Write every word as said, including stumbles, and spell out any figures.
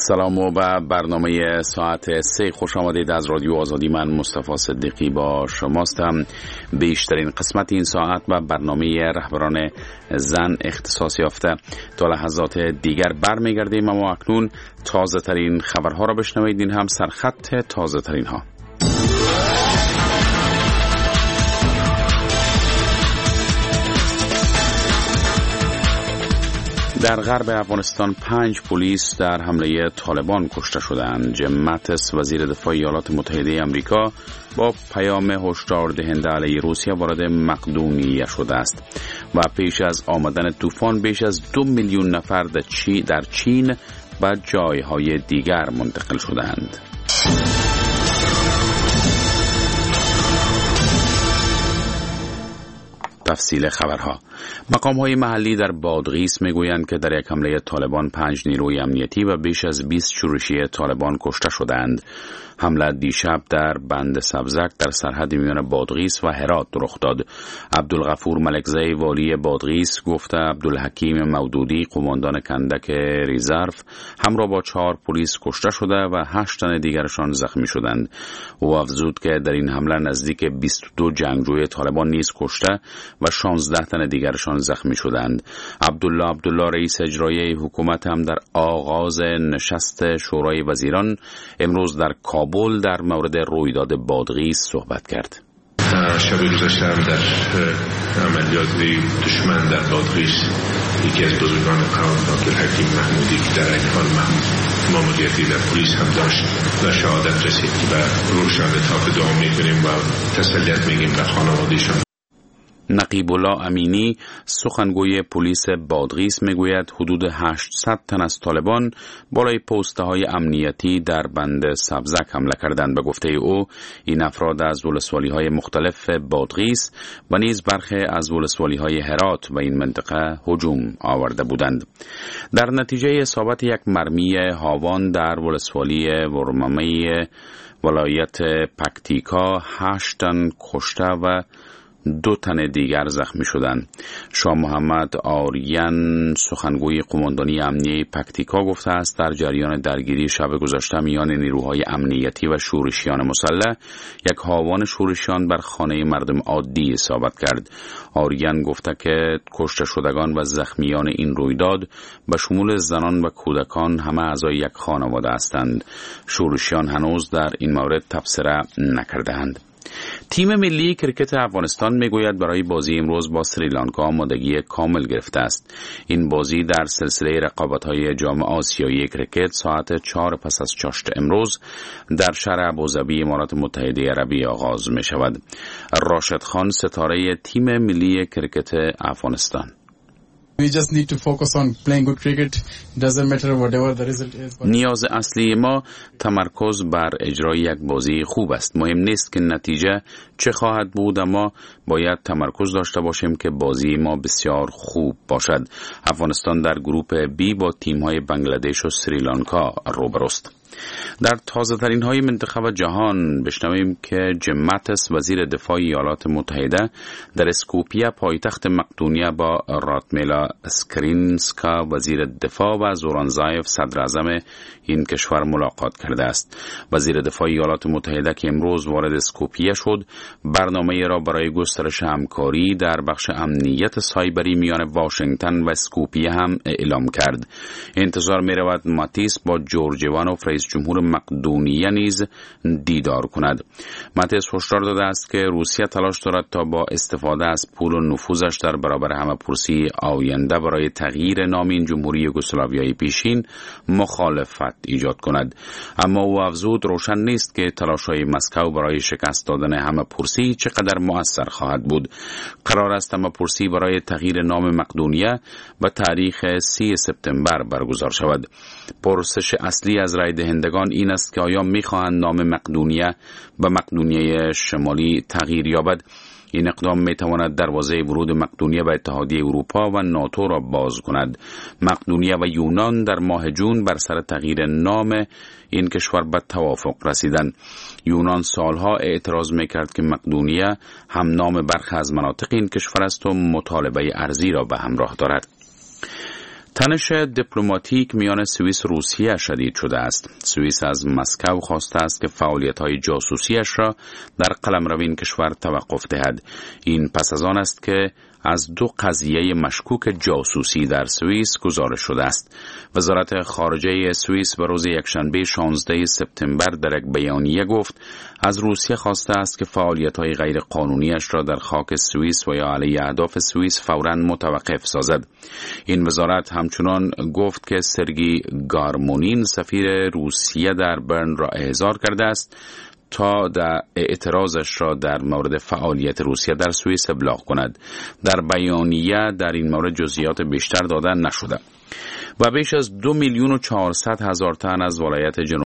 سلام و به برنامه ساعت سه خوش آمدید. از رادیو آزادی من مصطفی صدیقی با شماستم. بیشترین قسمت این ساعت و برنامه رهبران زن اختصاص یافته. تا لحظات دیگر برمیگردیم، اما اکنون تازه ترین خبرها را بشنوید. این هم سرخط تازه ترین ها. در غرب افغانستان پنج پلیس در حمله طالبان کشته شدند. جیم ماتیس وزیر دفاع ایالات متحده آمریکا با پیام هشدار دهنده علیه روسیه وارد مقدونیه شده است و پیش از آمدن طوفان بیش از دو میلیون نفر در چین و جایهای دیگر منتقل شدند. تفصیل خبرها. مقام‌های محلی در بادغیس میگویند که در یک حمله طالبان پنج نیروی امنیتی و بیش از بیست شورشی طالبان کشته شدند. حمله دیشب در بند سبزک در سرحد میان بادغیس و هرات رخ داد. عبدالغفور ملکزی والی بادغیس گفته عبدالحکیم مودودی قماندان کندک ریزرو همراه با چهار پلیس کشته شده و هشت تن دیگرشان زخمی شدند. او افزود که در این حمله نزدیک بیست و دو جنگجوی طالبان نیز کشته و شانزده تن دیگرشان زخمی شدند. عبدالله عبدالله رئیس اجرایی حکومت هم در آغاز نشست شورای وزیران امروز در کابل در مورد رویداد بادغیس صحبت کرد. شب گذشته هم در عملیات دشمن در بادغیس یکی از بزرگان قوم عبدالحکیم محمودی که در این حال ماموریتی در پلیس هم داشت و شهادت رسید و روشان اتاق دعا میکنیم و تسلیت میگیم به خانواده‌شان. نقیب الله امینی سخنگوی پلیس بادغیس میگوید حدود هشتصد تن از طالبان بالای پسته های امنیتی در بند سبزک حمله کردند. به گفته او این افراد از ولسوالی های مختلف بادغیس و نیز برخی از ولسوالی های هرات و این منطقه هجوم آورده بودند. در نتیجه اصابت یک مرمی هاوان در ولسوالی ورممی ولایت پکتیکا هشت تن کشته و دو تن دیگر زخمی شدند. شاه محمد آریان سخنگوی قماندانی امنیه پکتیکا گفته است در جریان درگیری شب گذشته میان نیروهای امنیتی و شورشیان مسلح یک هاوان شورشیان بر خانه مردم عادی اصابت کرد. آریان گفته که کشته شدگان و زخمیان این رویداد به شمول زنان و کودکان همه اعضای یک خانواده هستند. شورشیان هنوز در این مورد تبصره نکردند. تیم ملی کرکت افغانستان میگوید برای بازی امروز با سریلانکا آمادگی کامل گرفته است. این بازی در سلسله رقابت‌های جام آسیایی کرکت ساعت چهار پس از چاشت امروز در شهر ابوظبی امارات متحده عربی آغاز می شود. راشد خان ستاره تیم ملی کرکت افغانستان: We just need to focus on playing good cricket. Doesn't matter whatever the result is. نیاز اصلی ما تمرکز بر اجرای یک بازی خوب است. مهم نیست که نتیجه چه خواهد بود، اما باید تمرکز داشته باشیم که بازی ما بسیار خوب باشد. افغانستان در گروپ بی با تیم‌های بنگلادش و سریلانکا روبروست. در تازه ترین های منطقه و جهان بشنویم که جیم ماتیس وزیر دفاع ایالات متحده در اسکوپیه پایتخت مقدونیه با راتمیلا اسکرینسکا وزیر دفاع و زورانزایف صدر اعظم این کشور ملاقات کرده است. وزیر دفاع ایالات متحده که امروز وارد اسکوپیه شد برنامه را برای گسترش همکاری در بخش امنیت سایبری میان واشنگتن و اسکوپیه هم اعلام کرد. انتظار می رود ماتیس با جورج ایوانوف رئیس جمهور مقدونیه نیز دیدار کند. ماتیس هشدار داده است که روسیه تلاش دارد تا با استفاده از پول و نفوذش در برابر همه‌پرسی آینده برای تغییر نام این جمهوری یوگسلاویای پیشین مخالفت ایجاد کند. اما او افزود روشن نیست که تلاش‌های مسکو برای شکست دادن همه‌پرسی چقدر مؤثر خواهد بود. قرار است همه‌پرسی برای تغییر نام مقدونیه به تاریخ سی سپتامبر برگزار شود. پرسش اصلی از رای دهندگان این است که آیا می‌خواهند نام مقدونیه به مقدونیه شمالی تغییر یابد. این اقدام میتواند دروازه ورود مقدونیه به اتحادیه اروپا و ناتو را باز کند. مقدونیه و یونان در ماه جون بر سر تغییر نام این کشور به توافق رسیدند. یونان سالها اعتراض میکرد که مقدونیه هم نام برخی از مناطق این کشور است و مطالبه ارضی را به همراه دارد. تنش دیپلماتیک میان سوئیس و روسیه شدید شده است. سوئیس از مسکو خواسته است که فعالیت‌های جاسوسیش را در قلمرو این کشور توقف دهد. این پس از آن است که از دو قضیه مشکوک جاسوسی در سوئیس گزارش شده است. وزارت خارجه سوئیس به روز یکشنبه شانزده سپتامبر در یک بیانیه گفت از روسیه خواسته است که فعالیت‌های غیر قانونیش را در خاک سوئیس و یا علیه اهداف سوئیس فوراً متوقف سازد. این وزارت همچنان گفت که سرگئی گارمونین سفیر روسیه در برن را احضار کرده است تا در اعتراضش را در مورد فعالیت روسیه در سوئیس ابلاغ کند. در بیانیه در این مورد جزئیات بیشتر داده نشده. و بیش از دو میلیون و چهارصد هزار تن از ولایت جنوب